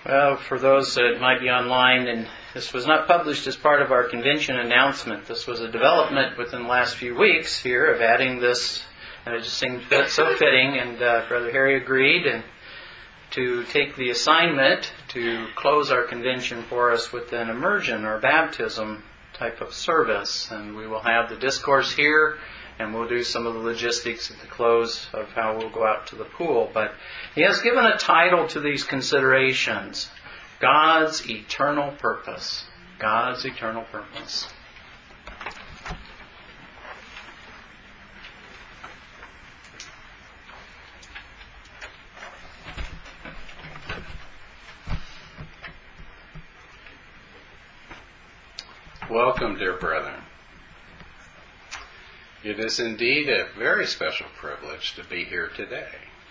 For those that might be online, and this was not published as part of our convention announcement. This was a development within the last few weeks here of adding this, and it just seemed so fitting, and Brother Harry agreed and to take the assignment to close our convention for us with an immersion or baptism type of service. And we will have the discourse here, and we'll do some of the logistics at the close of how we'll go out to the pool. But he has given a title to these considerations: God's Eternal Purpose. God's Eternal Purpose. Welcome, dear brethren. It is indeed a very special privilege to be here today.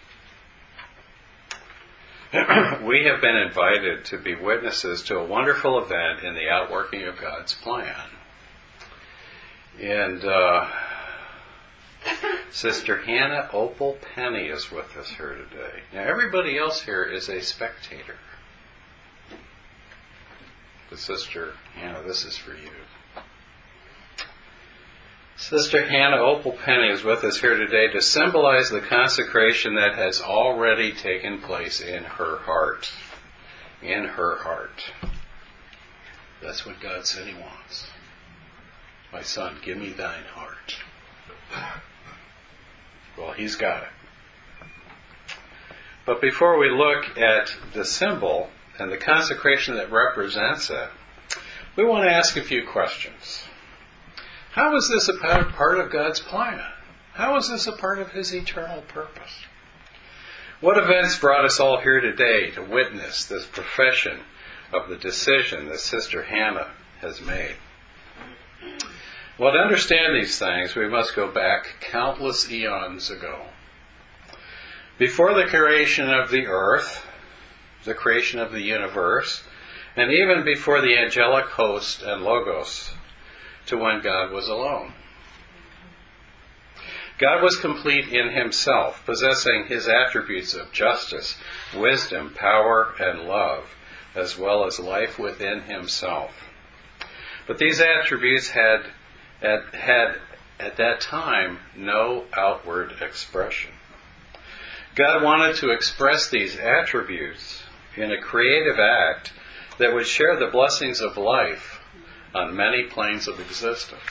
We have been invited to be witnesses to a wonderful event in the outworking of God's plan. And Sister Hannah Opal Penny is with us here today. Now, everybody else here is a spectator. But Sister Hannah, this is for you. Sister Hannah Opal Penny is with us here today to symbolize the consecration that has already taken place in her heart. In her heart. That's what God said He wants. My son, give me thine heart. Well, He's got it. But before we look at the symbol and the consecration that represents it, we want to ask a few questions. How is this a part of God's plan? How is this a part of His eternal purpose? What events brought us all here today to witness this profession of the decision that Sister Hannah has made? Well, to understand these things, we must go back countless eons ago. Before the creation of the earth, the creation of the universe, and even before the angelic host and logos, to when God was alone. God was complete in Himself, possessing His attributes of justice, wisdom, power, and love, as well as life within Himself. But these attributes had at that time no outward expression. God wanted to express these attributes in a creative act that would share the blessings of life on many planes of existence.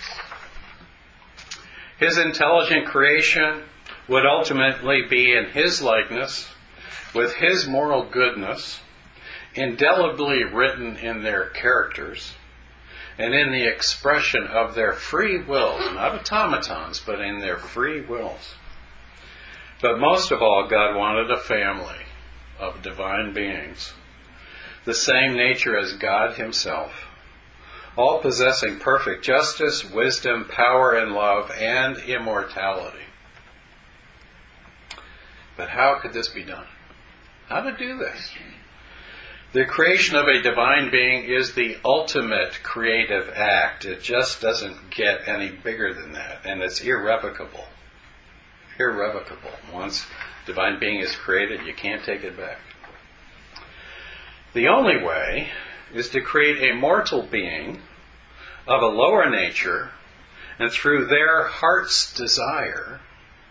His intelligent creation would ultimately be in His likeness, with His moral goodness, indelibly written in their characters, and in the expression of their free wills, not automatons, but in their free wills. But most of all, God wanted a family of divine beings, the same nature as God Himself, all possessing perfect justice, wisdom, power, and love, and immortality. But how could this be done? How to do this? The creation of a divine being is the ultimate creative act. It just doesn't get any bigger than that, and it's irrevocable. Irrevocable. Once divine being is created, you can't take it back. The only way is to create a mortal being of a lower nature, and through their heart's desire,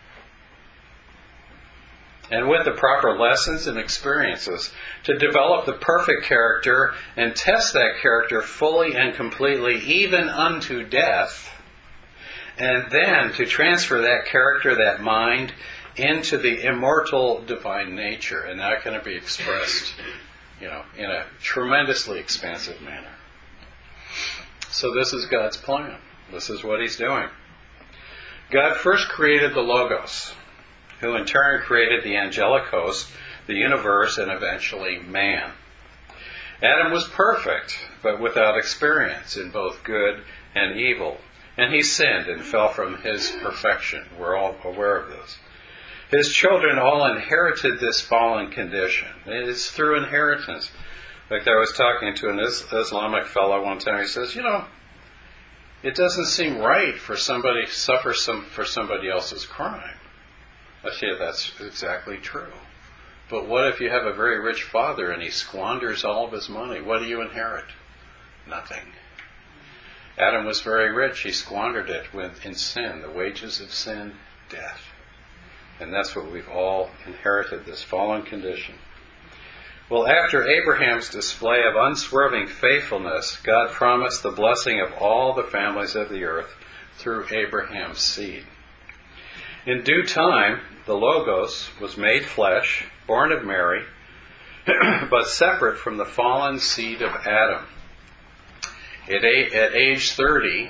and with the proper lessons and experiences, to develop the perfect character and test that character fully and completely, even unto death, and then to transfer that character, that mind, into the immortal divine nature, and that can be expressed, in a tremendously expansive manner. So this is God's plan. This is what He's doing. God first created the Logos, who in turn created the angelic host, the universe, and eventually man. Adam was perfect, but without experience in both good and evil, and he sinned and fell from his perfection. We're all aware of this. His children all inherited this fallen condition. It's through inheritance. In fact, I was talking to an Islamic fellow one time. He says, it doesn't seem right for somebody to suffer for somebody else's crime. I say, that's exactly true. But what if you have a very rich father and he squanders all of his money? What do you inherit? Nothing. Adam was very rich. He squandered it in sin. The wages of sin, death. And that's what we've all inherited, this fallen condition. Well, after Abraham's display of unswerving faithfulness, God promised the blessing of all the families of the earth through Abraham's seed. In due time, the Logos was made flesh, born of Mary, but separate from the fallen seed of Adam. At age 30,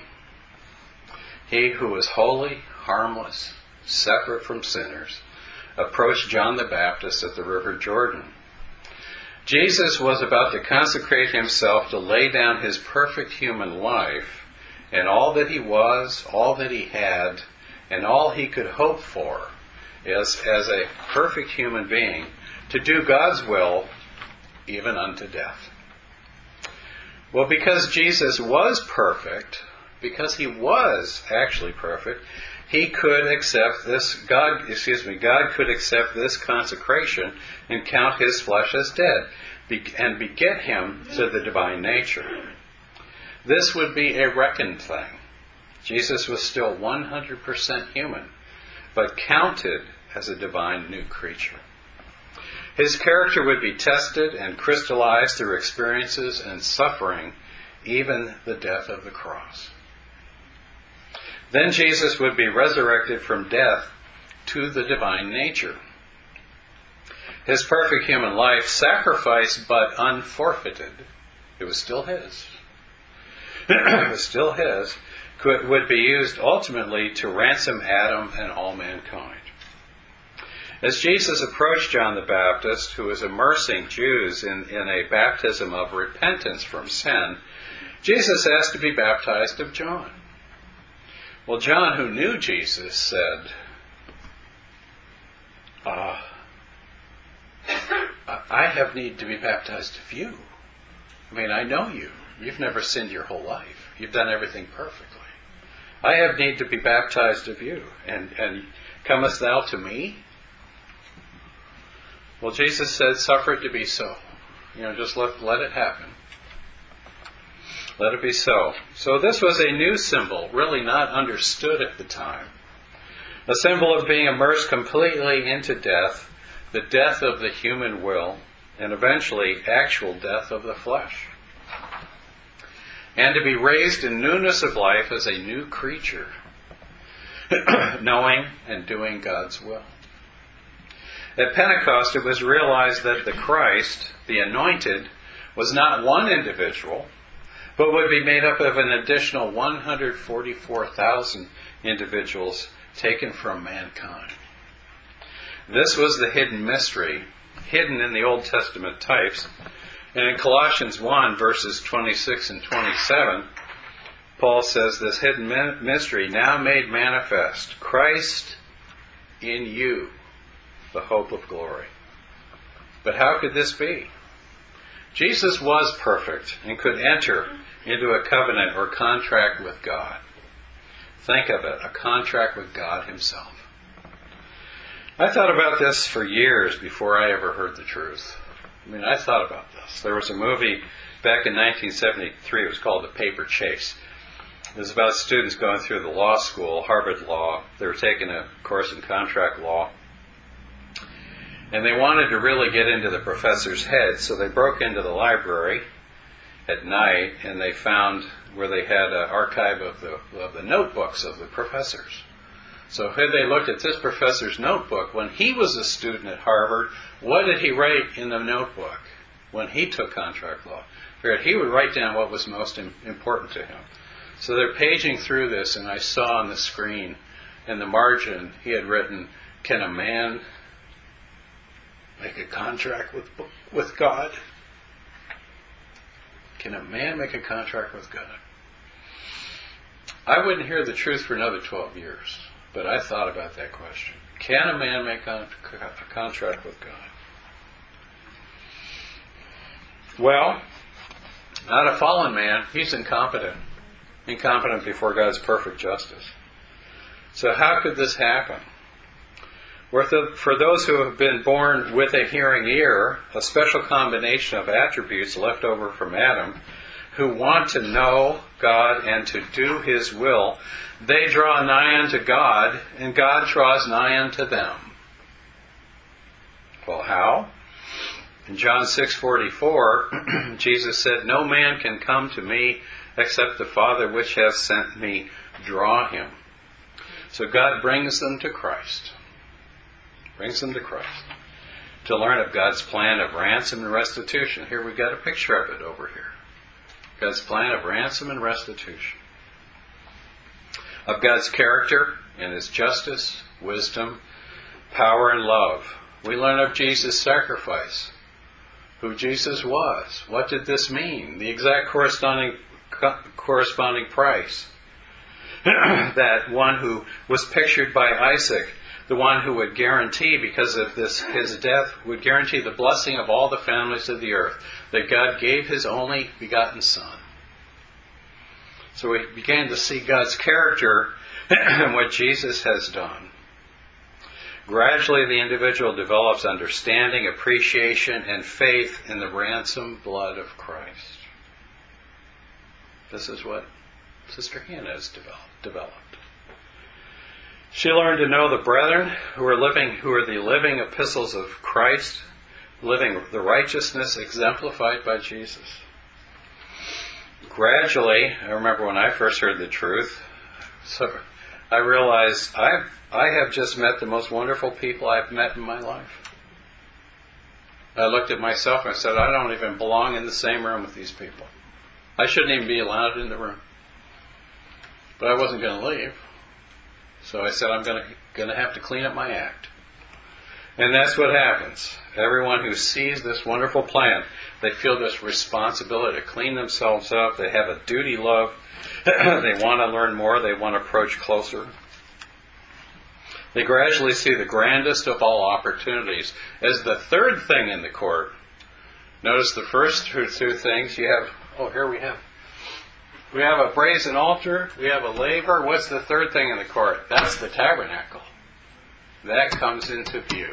he who was holy, harmless, separate from sinners, approached John the Baptist at the River Jordan. Jesus was about to consecrate himself to lay down his perfect human life and all that he was, all that he had, and all he could hope for as a perfect human being, to do God's will even unto death. Well, because Jesus was perfect, because he was actually perfect, he could accept this, God could accept this consecration and count his flesh as dead and beget him to the divine nature. This would be a reckoned thing. Jesus was still 100% human, but counted as a divine new creature. His character would be tested and crystallized through experiences and suffering, even the death of the cross. Then Jesus would be resurrected from death to the divine nature. His perfect human life, sacrificed but unforfeited, it was still his. It was still his, would be used ultimately to ransom Adam and all mankind. As Jesus approached John the Baptist, who was immersing Jews in a baptism of repentance from sin, Jesus asked to be baptized of John. Well, John, who knew Jesus, said, I have need to be baptized of you. I mean, I know you. You've never sinned your whole life. You've done everything perfectly. I have need to be baptized of you. And comest thou to me? Well, Jesus said, suffer it to be so. Just let it happen. Let it be so. So this was a new symbol, really not understood at the time. A symbol of being immersed completely into death, the death of the human will, and eventually actual death of the flesh. And to be raised in newness of life as a new creature, knowing and doing God's will. At Pentecost, it was realized that the Christ, the anointed, was not one individual, but would be made up of an additional 144,000 individuals taken from mankind. This was the hidden mystery, hidden in the Old Testament types. And in Colossians 1, verses 26 and 27, Paul says, this hidden mystery now made manifest, Christ in you, the hope of glory. But how could this be? Jesus was perfect and could enter into a covenant or contract with God. Think of it, a contract with God himself. I thought about this for years before I ever heard the truth. I thought about this. There was a movie back in 1973, it was called The Paper Chase. It was about students going through the law school, Harvard Law. They were taking a course in contract law. And they wanted to really get into the professor's head, so they broke into the library at night and they found where they had an archive of the notebooks of the professors. So had they looked at this professor's notebook, when he was a student at Harvard, what did he write in the notebook when he took contract law? He would write down what was most important to him. So they're paging through this, and I saw on the screen, in the margin, he had written, can a man make a contract with God? Can a man make a contract with God? I wouldn't hear the truth for another 12 years, but I thought about that question. Can a man make a contract with God? Well, not a fallen man. He's incompetent before God's perfect justice. So how could this happen? For those who have been born with a hearing ear, a special combination of attributes left over from Adam, who want to know God and to do His will, they draw nigh unto God, and God draws nigh unto them. Well, how? In John 6:44, Jesus said, "No man can come to me except the Father which hath sent me draw him." So God brings them to Christ. Brings them to Christ to learn of God's plan of ransom and restitution. Here we've got a picture of it over here. God's plan of ransom and restitution. Of God's character and His justice, wisdom, power, and love. We learn of Jesus' sacrifice. Who Jesus was. What did this mean? The exact corresponding price. That one who was pictured by Isaac, the one who would guarantee, because of this, his death, would guarantee the blessing of all the families of the earth, that God gave His only begotten Son. So we began to see God's character and what Jesus has done. Gradually the individual develops understanding, appreciation, and faith in the ransom blood of Christ. This is what Sister Hannah has developed. She learned to know the brethren who are the living epistles of Christ, living the righteousness exemplified by Jesus. Gradually, I remember when I first heard the truth, so I realized I have just met the most wonderful people I've met in my life. I looked at myself and I said, I don't even belong in the same room with these people. I shouldn't even be allowed in the room. But I wasn't going to leave. So I said, I'm going to have to clean up my act. And that's what happens. Everyone who sees this wonderful plan, they feel this responsibility to clean themselves up. They have a duty love. They want to learn more. They want to approach closer. They gradually see the grandest of all opportunities as the third thing in the court. Notice the first two things. We have a brazen altar. We have a laver. What's the third thing in the court? That's the tabernacle. That comes into view.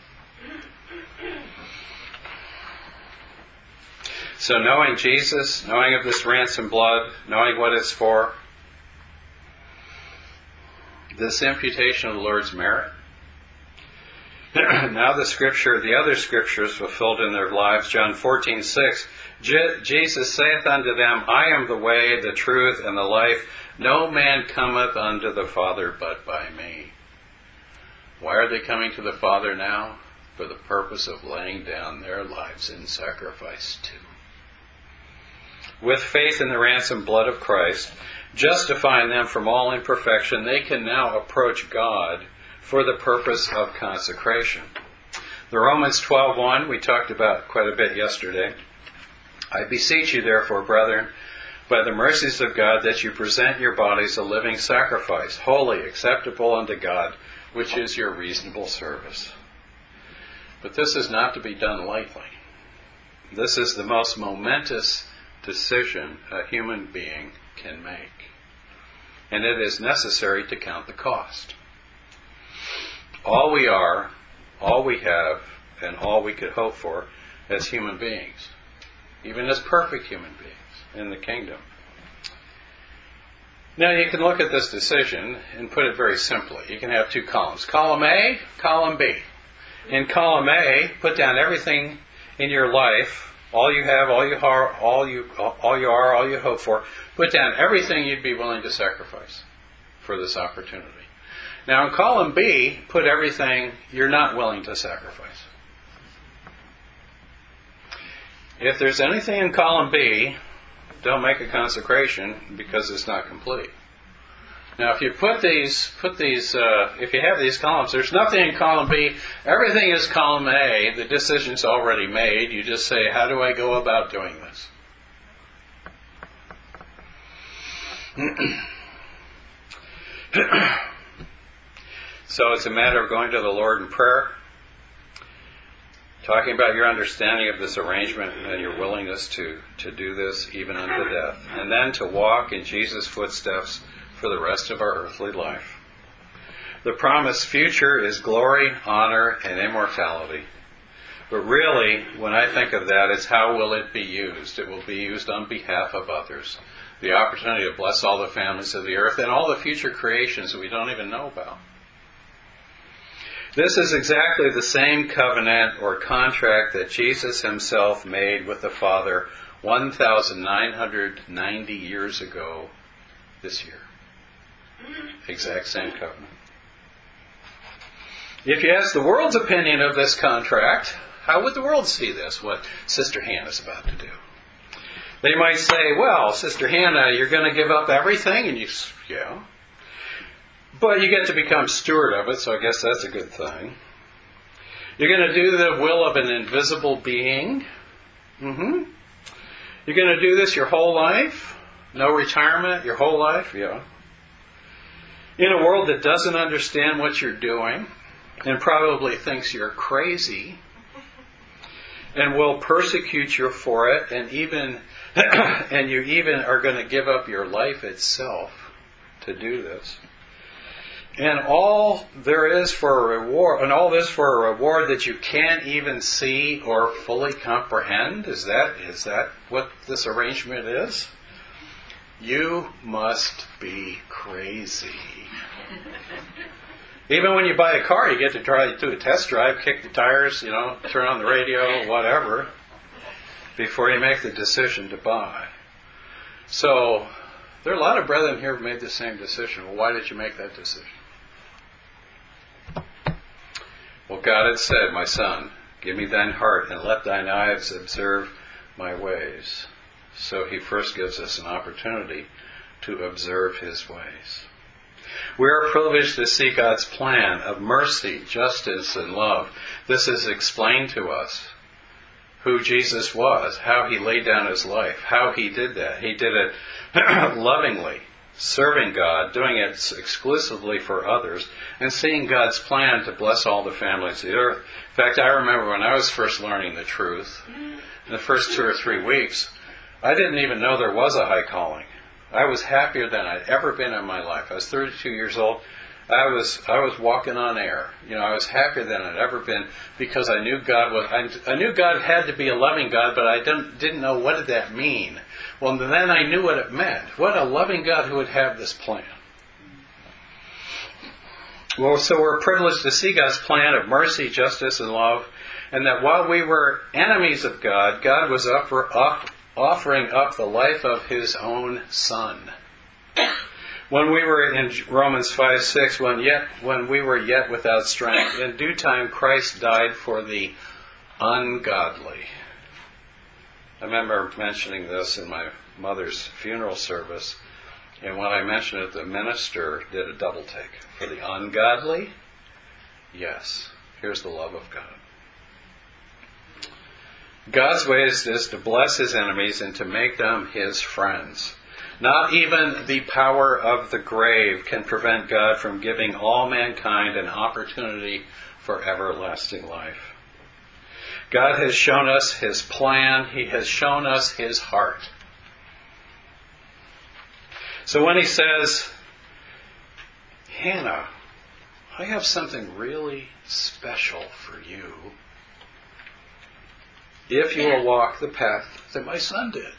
So knowing Jesus, knowing of this ransom blood, knowing what it's for, this imputation of the Lord's merit. Now the other scriptures fulfilled in their lives. John 14:6. Jesus saith unto them, I am the way, the truth, and the life. No man cometh unto the Father but by me. Why are they coming to the Father now? For the purpose of laying down their lives in sacrifice too. With faith in the ransom blood of Christ, justifying them from all imperfection, they can now approach God for the purpose of consecration. The Romans 12:1 we talked about quite a bit yesterday. I beseech you therefore, brethren, by the mercies of God, that you present your bodies a living sacrifice, holy, acceptable unto God, which is your reasonable service. But this is not to be done lightly. This is the most momentous decision a human being can make. And it is necessary to count the cost. All we are, all we have, and all we could hope for as human beings, even as perfect human beings in the kingdom. Now you can look at this decision and put it very simply. You can have two columns. Column A, column B. In column A, put down everything in your life, all you have, all you are, all you hope for. Put down everything you'd be willing to sacrifice for this opportunity. Now in column B, put everything you're not willing to sacrifice. If there's anything in column B, don't make a consecration because it's not complete. Now, if you if you have these columns, there's nothing in column B. Everything is column A. The decision's already made. You just say, how do I go about doing this? So it's a matter of going to the Lord in prayer, talking about your understanding of this arrangement and your willingness to do this even unto death. And then to walk in Jesus' footsteps for the rest of our earthly life. The promised future is glory, honor, and immortality. But really, when I think of that, it's how will it be used? It will be used on behalf of others. The opportunity to bless all the families of the earth and all the future creations that we don't even know about. This is exactly the same covenant or contract that Jesus himself made with the Father 1,990 years ago this year. Exact same covenant. If you ask the world's opinion of this contract, how would the world see this, what Sister Hannah's about to do? They might say, well, Sister Hannah, you're going to give up everything? And yeah. But you get to become steward of it, so I guess that's a good thing. You're going to do the will of an invisible being. You're going to do this your whole life? No retirement, your whole life? Yeah. In a world that doesn't understand what you're doing and probably thinks you're crazy and will persecute you for it, and you even are going to give up your life itself to do this. And all there is for a reward, and all this for a reward that you can't even see or fully comprehend. Is that what this arrangement is? You must be crazy. Even when you buy a car, you get to try to do a test drive, kick the tires, turn on the radio, whatever, before you make the decision to buy. So, there are a lot of brethren here who made the same decision. Well, why did you make that decision? Well, God had said, my son, give me thine heart and let thine eyes observe my ways. So he first gives us an opportunity to observe his ways. We are privileged to see God's plan of mercy, justice, and love. This is explained to us. Who Jesus was, how he laid down his life, how he did that. He did it lovingly, serving God, doing it exclusively for others, and seeing God's plan to bless all the families of the earth. In fact, I remember when I was first learning the truth, in the first 2 or 3 weeks, I didn't even know there was a high calling. I was happier than I'd ever been in my life. I was 32 years old. I was walking on air. I was happier than I'd ever been because I knew God was. I knew God had to be a loving God, but I didn't know what did that mean. Well, then I knew what it meant. What a loving God who would have this plan. Well, so we're privileged to see God's plan of mercy, justice, and love, and that while we were enemies of God, God was offering up the life of his own Son. When we were in Romans 5:6, when we were yet without strength, in due time Christ died for the ungodly. I remember mentioning this in my mother's funeral service, and when I mentioned it, the minister did a double take. For the ungodly? Yes. Here's the love of God. God's way is to bless his enemies and to make them his friends. Not even the power of the grave can prevent God from giving all mankind an opportunity for everlasting life. God has shown us his plan. He has shown us his heart. So when he says, Hannah, I have something really special for you if you will walk the path that my son did.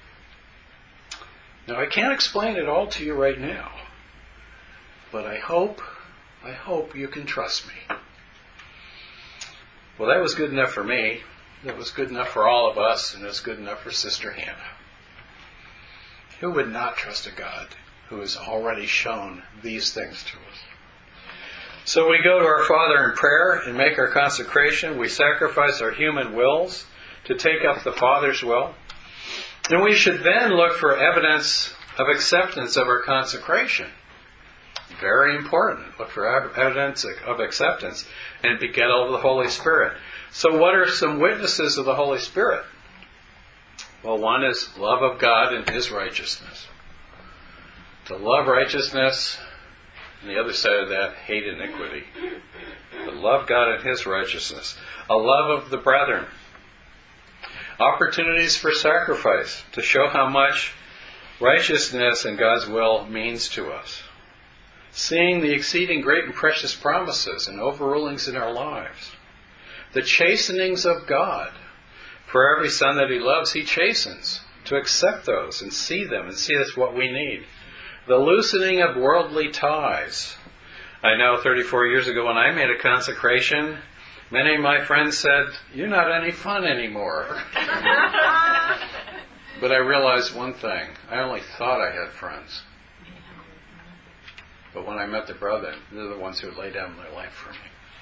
Now, I can't explain it all to you right now, but I hope you can trust me. Well, that was good enough for me. That was good enough for all of us, and it's good enough for Sister Hannah. Who would not trust a God who has already shown these things to us? So we go to our Father in prayer and make our consecration. We sacrifice our human wills to take up the Father's will. And we should then look for evidence of acceptance of our consecration. Very important. Look for evidence of acceptance and get over the Holy Spirit. So what are some witnesses of the Holy Spirit? Well, one is love of God and his righteousness. To love righteousness, and the other side of that, hate iniquity. To love God and his righteousness. A love of the brethren. Opportunities for sacrifice to show how much righteousness and God's will means to us. seeing the exceeding great and precious promises and overrulings in our lives, the chastenings of God. For every son that he loves, he chastens, to accept those and see them and see that's what we need. The loosening of worldly ties. I know 34 years ago when I made a consecration, many of my friends said, "You're not any fun anymore." But I realized one thing. I only thought I had friends. But when I met the brethren, they're the ones who lay down their life for me.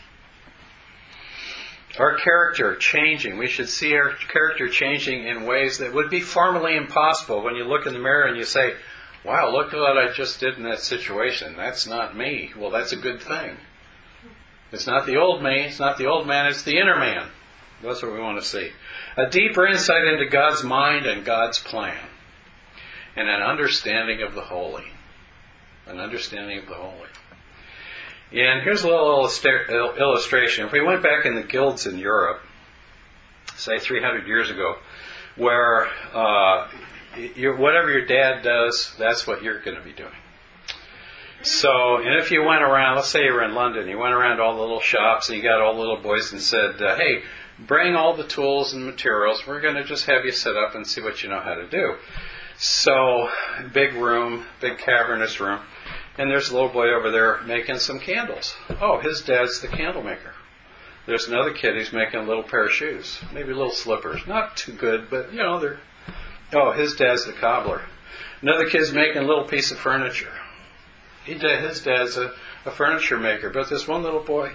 Our character changing. We should see our character changing in ways that would be formally impossible. When you look in the mirror and you say, "Wow, look at what I just did in that situation. That's not me." Well, that's a good thing. It's not the old me. It's not the old man. It's the inner man. That's what we want to see. A deeper insight into God's mind and God's plan. And an understanding of the holy. An understanding of the holy. And here's a little illustration. If we went back in the guilds in Europe, say 300 years ago, where whatever your dad does, that's what you're going to be doing. So, and if you went around, let's say you were in London, you went around all the little shops and you got all the little boys and said, "Hey, bring all the tools and materials. We're going to just have you sit up and see what you know how to do." So, big room, big cavernous room. And there's a little boy over there making some candles. Oh, his dad's the candle maker. There's another kid who's making a little pair of shoes. Maybe little slippers. Not too good, but, they're... Oh, his dad's the cobbler. Another kid's making a little piece of furniture. His dad's a furniture maker. But this one little boy,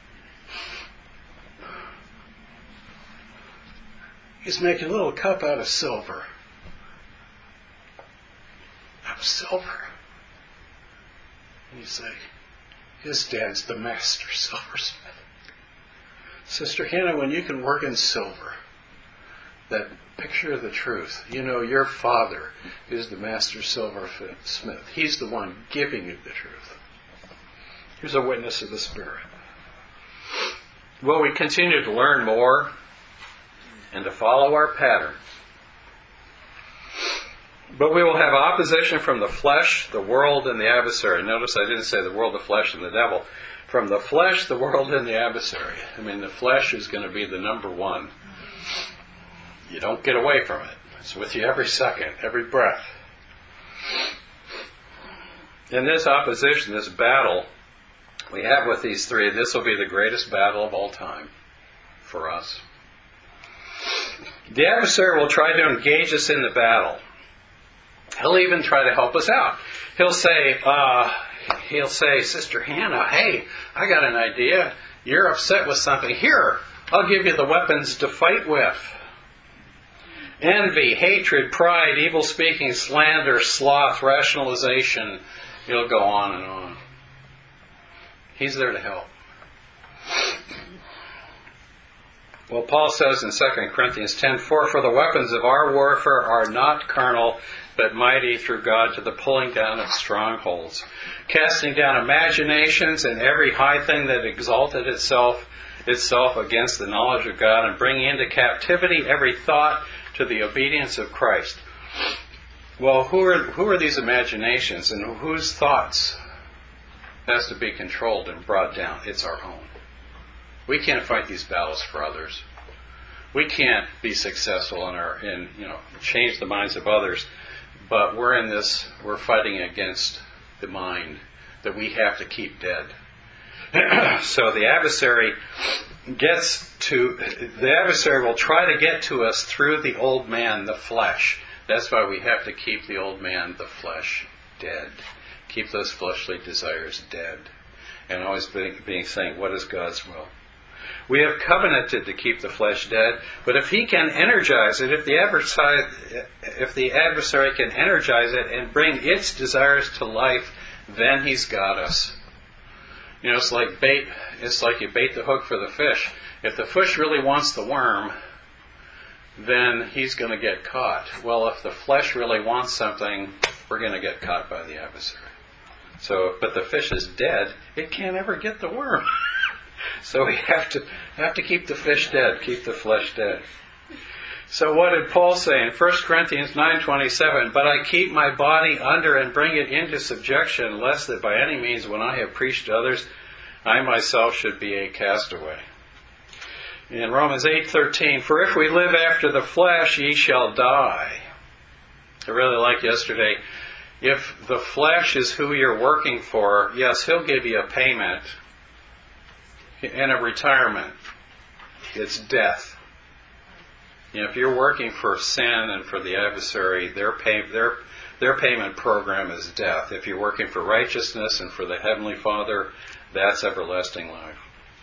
he's making a little cup out of silver. Out of silver. And you say, his dad's the master silversmith. Sister Hannah, when you can work in silver, that picture of the truth, your father is the master silversmith. He's the one giving you the truth. Here's a witness of the Spirit. Will we continue to learn more and to follow our pattern? But we will have opposition from the flesh, the world, and the adversary. Notice I didn't say the world, the flesh, and the devil. From the flesh, the world, and the adversary. The flesh is going to be the number one. You don't get away from it. It's with you every second, every breath. In this opposition, this battle we have with these three, this will be the greatest battle of all time for us. The adversary will try to engage us in the battle. He'll even try to help us out. He'll say, "Sister Hannah, hey, I got an idea. You're upset with something. Here, I'll give you the weapons to fight with." Envy, hatred, pride, evil speaking, slander, sloth, rationalization. It'll go on and on. He's there to help. Well, Paul says in 2 Corinthians 10:4, "For the weapons of our warfare are not carnal, but mighty through God to the pulling down of strongholds, casting down imaginations and every high thing that exalted itself against the knowledge of God, and bringing into captivity every thought to the obedience of Christ." Well, who are these imaginations, and whose thoughts has to be controlled and brought down? It's our own. We can't fight these battles for others. We can't be successful in change the minds of others. But we're fighting against the mind that we have to keep dead. So the adversary will try to get to us through the old man, the flesh. That's why we have to keep the old man, the flesh, dead. Keep those fleshly desires dead. And always being saying, what is God's will? We have covenanted to keep the flesh dead, but if he can energize it, if the adversary can energize it and bring its desires to life, then he's got us. It's like bait. It's like you bait the hook for the fish. If the fish really wants the worm, then he's going to get caught. Well, if the flesh really wants something, we're going to get caught by the adversary. But the fish is dead. It can't ever get the worm. So we have to keep the fish dead, keep the flesh dead. So what did Paul say in 1 Corinthians 9:27? But I keep my body under and bring it into subjection, lest that by any means when I have preached to others, I myself should be a castaway. In Romans 8:13, for if we live after the flesh, ye shall die. I really like yesterday, if the flesh is who you're working for, yes, he'll give you a payment and a retirement. It's death. If you're working for sin and for the adversary, their payment program is death. If you're working for righteousness and for the Heavenly Father, that's everlasting life.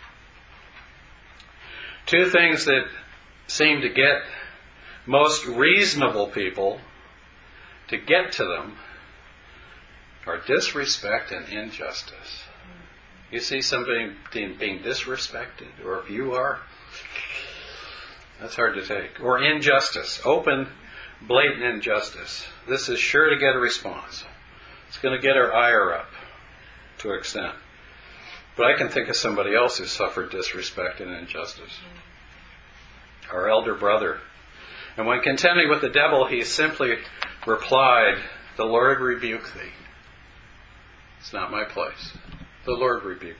Two things that seem to get most reasonable people to get to them are disrespect and injustice. You see somebody being disrespected, or if you are, that's hard to take. Or injustice, open, blatant injustice. This is sure to get a response. It's going to get our ire up to an extent. But I can think of somebody else who suffered disrespect and injustice. Our elder brother. And when contending with the devil, he simply replied, the Lord rebuke thee. It's not my place. The Lord rebuke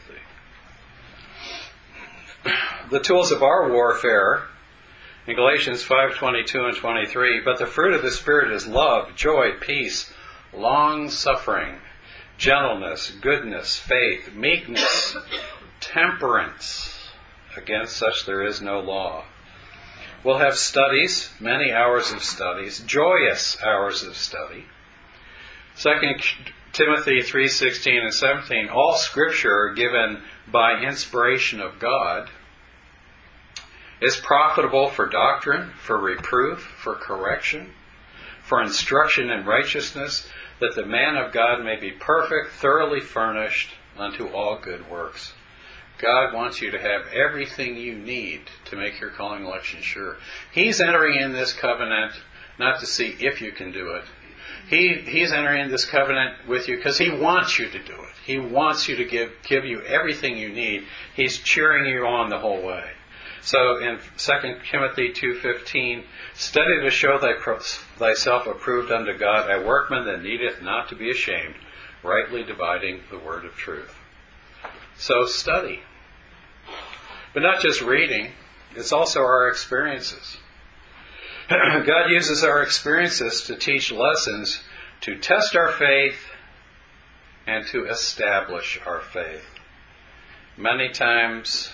thee. The tools of our warfare, in Galatians 5:22 and 23, but the fruit of the Spirit is love, joy, peace, long-suffering, gentleness, goodness, faith, meekness, temperance. Against such there is no law. We'll have studies, many hours of studies, joyous hours of study. 2 Timothy 3:16 and 17, all Scripture given by inspiration of God is profitable for doctrine, for reproof, for correction, for instruction in righteousness, that the man of God may be perfect, thoroughly furnished unto all good works. God wants you to have everything you need to make your calling election sure. He's entering in this covenant not to see if you can do it. He's entering in this covenant with you because He wants you to do it. He wants you to give you everything you need. He's cheering you on the whole way. So in 2 Timothy 2:15, study to show thyself approved unto God, a workman that needeth not to be ashamed, rightly dividing the word of truth. So study. But not just reading, it's also our experiences. God uses our experiences to teach lessons, to test our faith, and to establish our faith. Many times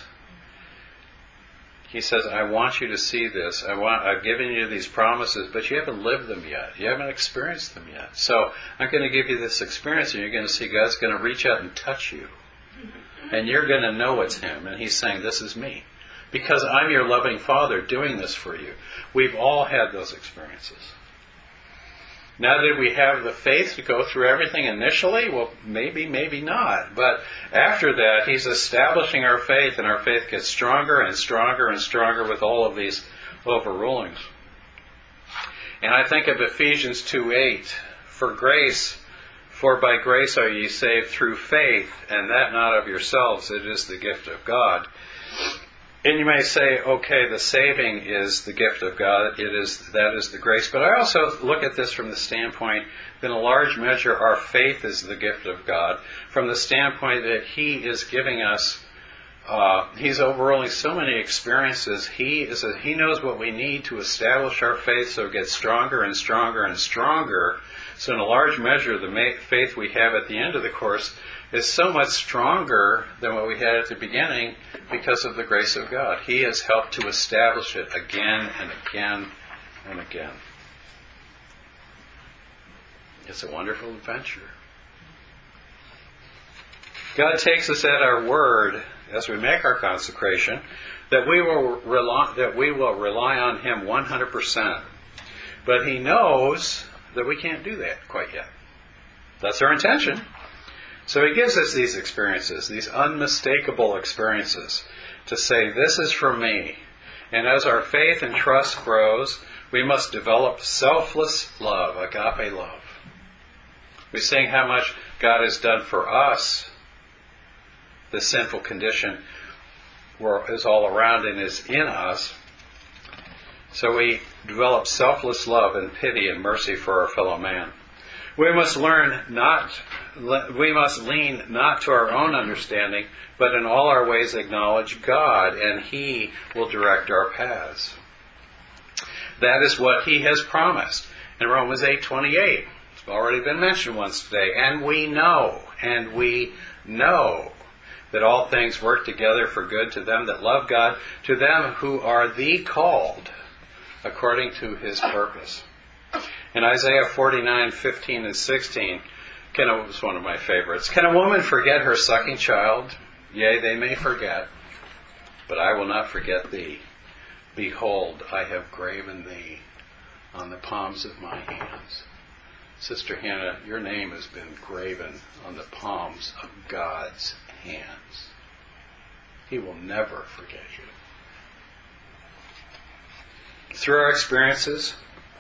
He says, I want you to see this. I've given you these promises, but you haven't lived them yet. You haven't experienced them yet. So I'm going to give you this experience, and you're going to see God's going to reach out and touch you. And you're going to know it's Him. And He's saying, this is me. Because I'm your loving Father doing this for you. We've all had those experiences. Now, did we have the faith to go through everything initially? Well, maybe, maybe not. But after that, He's establishing our faith, and our faith gets stronger and stronger and stronger with all of these overrulings. And I think of Ephesians 2:8, For by grace are ye saved through faith, and that not of yourselves, it is the gift of God. And you may say, okay, the saving is the gift of God, that is the grace. But I also look at this from the standpoint that in a large measure our faith is the gift of God, from the standpoint that He is giving us, He's overruling so many experiences. He knows what we need to establish our faith so it gets stronger and stronger and stronger. So in a large measure, the faith we have at the end of the course is so much stronger than what we had at the beginning because of the grace of God. He has helped to establish it again and again and again. It's a wonderful adventure. God takes us at our word as we make our consecration that we will rely on Him 100%. But He knows that we can't do that quite yet. That's our intention. So He gives us these experiences, these unmistakable experiences, to say, this is from me. And as our faith and trust grows, we must develop selfless love, agape love. We sing how much God has done for us. The sinful condition is all around and is in us. So we develop selfless love and pity and mercy for our fellow man. We must lean not to our own understanding, but in all our ways acknowledge God, and He will direct our paths. That is what He has promised in Romans 8:28. It's already been mentioned once today. And we know that all things work together for good to them that love God, to them who are the called according to His purpose. In Isaiah 49:15 and 16, was one of my favorites. Can a woman forget her sucking child? Yea, they may forget, but I will not forget thee. Behold, I have graven thee on the palms of my hands. Sister Hannah, your name has been graven on the palms of God's hands. He will never forget you. Through our experiences,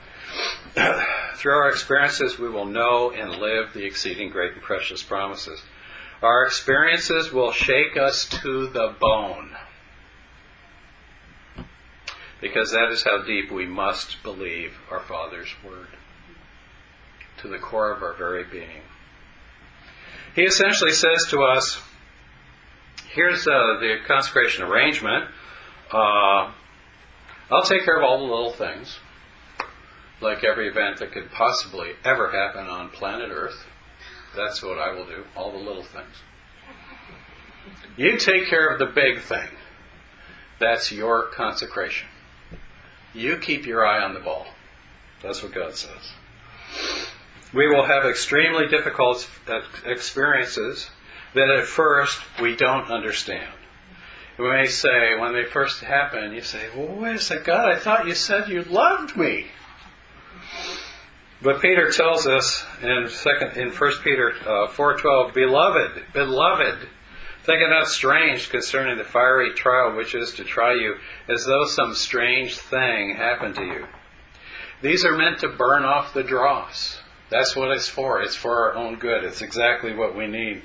we will know and live the exceeding great and precious promises. Our experiences will shake us to the bone, because that is how deep we must believe our Father's Word, to the core of our very being. He essentially says to us, here's the consecration arrangement. I'll take care of all the little things, like every event that could possibly ever happen on planet Earth. That's what I will do, all the little things. You take care of the big thing. That's your consecration. You keep your eye on the ball. That's what God says. We will have extremely difficult experiences that at first we don't understand. We may say, when they first happen, you say, well, wait a second, God, I thought you said you loved me. But Peter tells us in 1 Peter 4:12, Beloved, think it not strange concerning the fiery trial which is to try you, as though some strange thing happened to you. These are meant to burn off the dross. That's what it's for. It's for our own good. It's exactly what we need.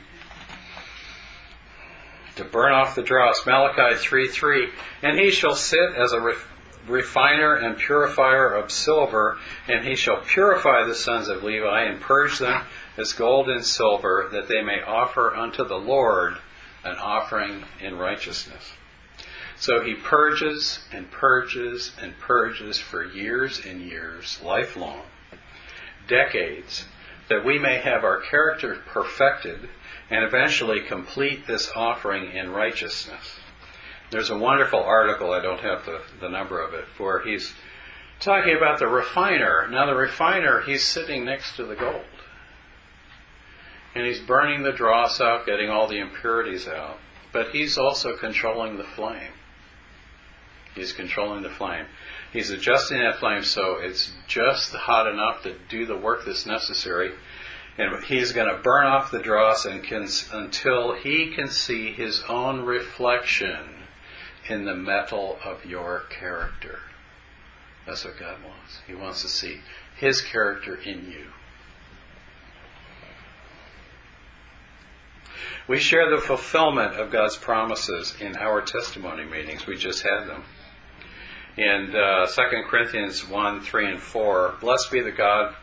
To burn off the dross. Malachi 3:3, and he shall sit as a refiner and purifier of silver, and he shall purify the sons of Levi and purge them as gold and silver, that they may offer unto the Lord an offering in righteousness. So he purges and purges and purges for years and years, lifelong, decades, that we may have our character perfected and eventually complete this offering in righteousness. There's a wonderful article, I don't have the number of it, where he's talking about the refiner. Now the refiner, he's sitting next to the gold. And he's burning the dross out, getting all the impurities out. But he's also controlling the flame. He's controlling the flame. He's adjusting that flame so it's just hot enough to do the work that's necessary. And he's going to burn off the dross until he can see his own reflection in the metal of your character. That's what God wants. He wants to see His character in you. We share the fulfillment of God's promises in our testimony meetings. We just had them. In 2 Corinthians 1, 3, and 4, Blessed be God,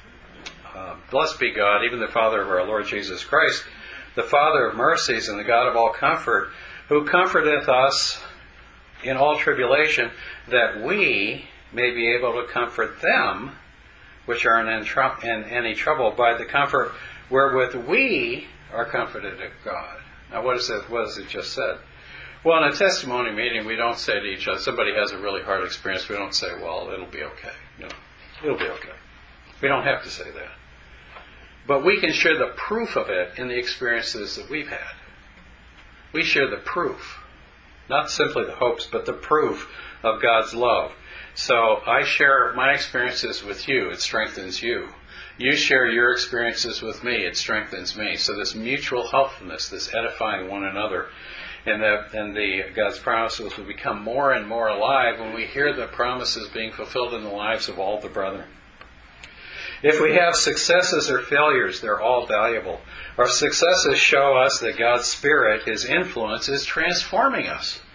even the Father of our Lord Jesus Christ, the Father of mercies and the God of all comfort, who comforteth us in all tribulation, that we may be able to comfort them which are in any trouble by the comfort wherewith we are comforted of God. Now what is it just said? Well, in a testimony meeting, we don't say to each other, somebody has a really hard experience, we don't say, well, it'll be okay. It'll be okay. We don't have to say that. But we can share the proof of it in the experiences that we've had. We share the proof. Not simply the hopes, but the proof of God's love. So I share my experiences with you. It strengthens you. You share your experiences with me. It strengthens me. So this mutual helpfulness, this edifying one another, and God's promises will become more and more alive when we hear the promises being fulfilled in the lives of all the brethren. If we have successes or failures, they're all valuable. Our successes show us that God's Spirit, His influence, is transforming us.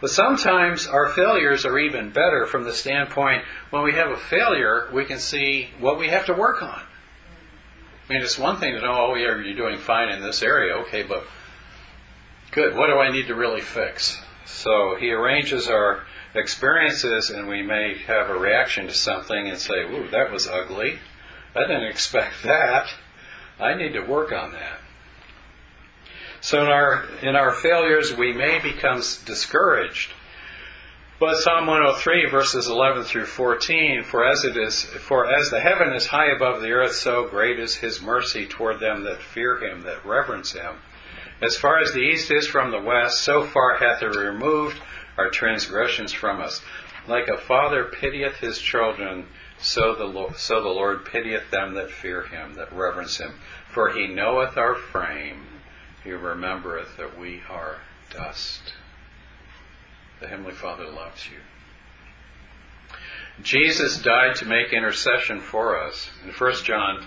But sometimes our failures are even better from the standpoint when we have a failure, we can see what we have to work on. I mean, it's one thing to know, oh, yeah, you're doing fine in this area. Okay, but good, what do I need to really fix? So he arranges our experiences, and we may have a reaction to something and say, ooh, that was ugly. I didn't expect that. I need to work on that. So in our failures, we may become discouraged. But Psalm 103, verses 11 through 14, for as the heaven is high above the earth, so great is his mercy toward them that fear him, that reverence him. As far as the east is from the west, so far hath he removed our transgressions from us. Like a father pitieth his children, so the Lord pitieth them that fear him, that reverence him. For he knoweth our frame, he remembereth that we are dust. The Heavenly Father loves you. Jesus died to make intercession for us. In 1 John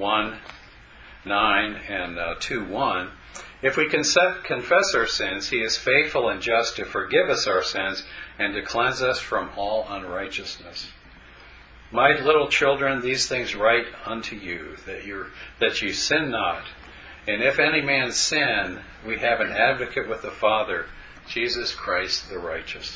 1:9 and 2:1, if we confess our sins, he is faithful and just to forgive us our sins and to cleanse us from all unrighteousness. My little children, these things write unto you, that you sin not. And if any man sin, we have an advocate with the Father, Jesus Christ the righteous.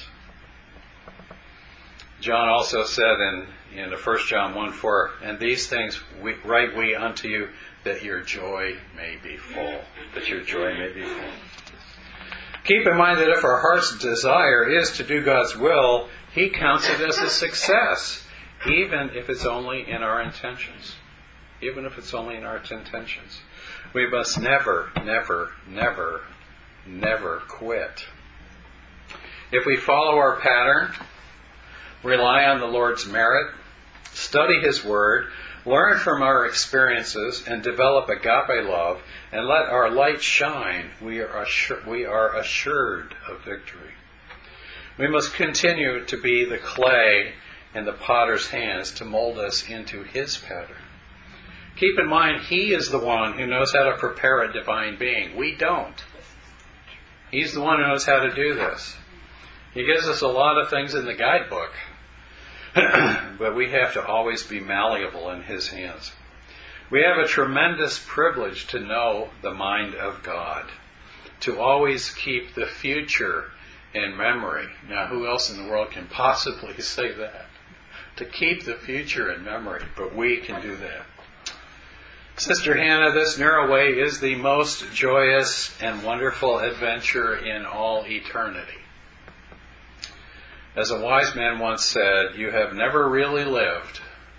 John also said in 1 John 1:4, and these things write we unto you, that your joy may be full. That your joy may be full. Keep in mind that if our heart's desire is to do God's will, he counts it as a success, even if it's only in our intentions. Even if it's only in our intentions. We must never, never, never, never quit. If we follow our pattern, rely on the Lord's merit, study his word, learn from our experiences, and develop agape love, and let our light shine, we are assured of victory. We must continue to be the clay in the potter's hands to mold us into his pattern. Keep in mind, he is the one who knows how to prepare a divine being. We don't. He's the one who knows how to do this. He gives us a lot of things in the guidebook, but we have to always be malleable in his hands. We have a tremendous privilege to know the mind of God, to always keep the future in memory. Now, who else in the world can possibly say that? To keep the future in memory, but we can do that. Sister Hannah, this narrow way is the most joyous and wonderful adventure in all eternity. As a wise man once said, you have never really lived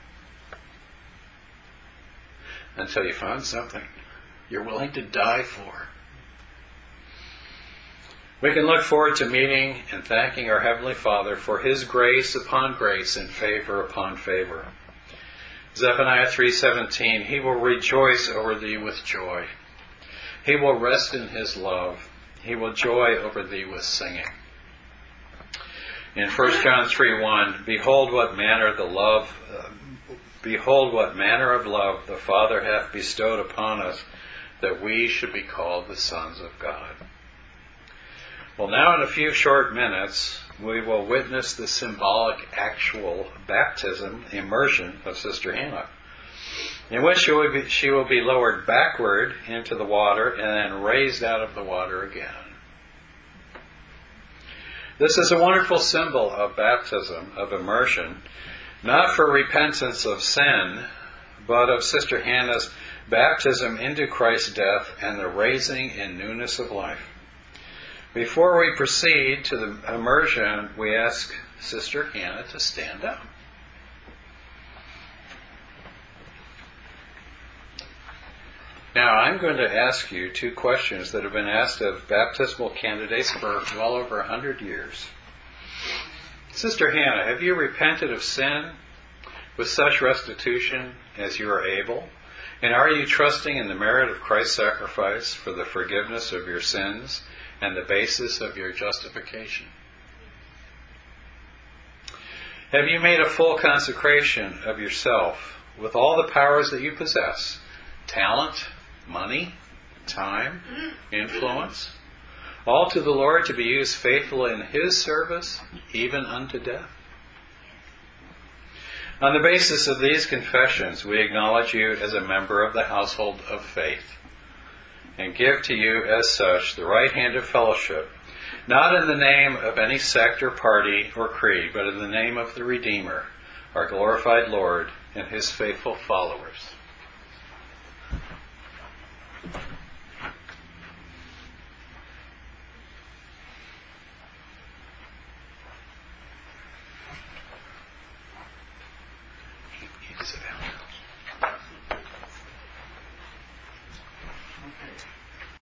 until you found something you're willing to die for. We can look forward to meeting and thanking our Heavenly Father for his grace upon grace and favor upon favor. Zephaniah 3:17, he will rejoice over thee with joy. He will rest in his love. He will joy over thee with singing. In 1 John 3:1, behold what manner of love the Father hath bestowed upon us, that we should be called the sons of God. Well, now in a few short minutes, we will witness the symbolic actual baptism, immersion of Sister Hannah, in which she will be lowered backward into the water and then raised out of the water again. This is a wonderful symbol of baptism, of immersion, not for repentance of sin, but of Sister Hannah's baptism into Christ's death and the raising in newness of life. Before we proceed to the immersion, we ask Sister Hannah to stand up. Now, I'm going to ask you two questions that have been asked of baptismal candidates for well over 100 years. Sister Hannah, have you repented of sin with such restitution as you are able? And are you trusting in the merit of Christ's sacrifice for the forgiveness of your sins and the basis of your justification? Have you made a full consecration of yourself with all the powers that you possess? Talent, money, time, influence? all to the Lord to be used faithfully in His service, even unto death? On the basis of these confessions, we acknowledge you as a member of the household of faith and give to you as such the right hand of fellowship, not in the name of any sect or party or creed, but in the name of the Redeemer, our glorified Lord, and His faithful followers. Isabel.